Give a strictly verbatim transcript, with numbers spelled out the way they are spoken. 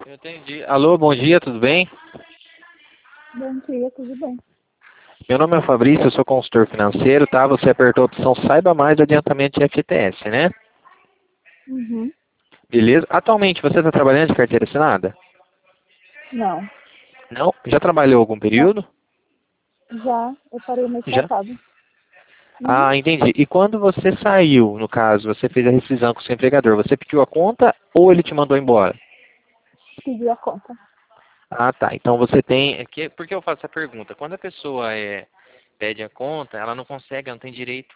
Eu entendi. Alô, bom dia, tudo bem? Bom dia, tudo bem? Meu nome é Fabrício, eu sou consultor financeiro, tá? Você apertou a opção Saiba Mais do adiantamento de F G T S, né? Uhum. Beleza. Atualmente, você está trabalhando de carteira assinada? Não. Não? Já trabalhou algum Não. período? Já, eu parei mês Já. passado. Uhum. Ah, entendi. E quando você saiu, no caso, você fez a rescisão com o seu empregador, você pediu a conta ou ele te mandou embora? Pedi a conta. Ah, tá. Então você tem... é que- Por que eu faço essa pergunta? Quando a pessoa é, pede a conta, ela não consegue, ela não tem direito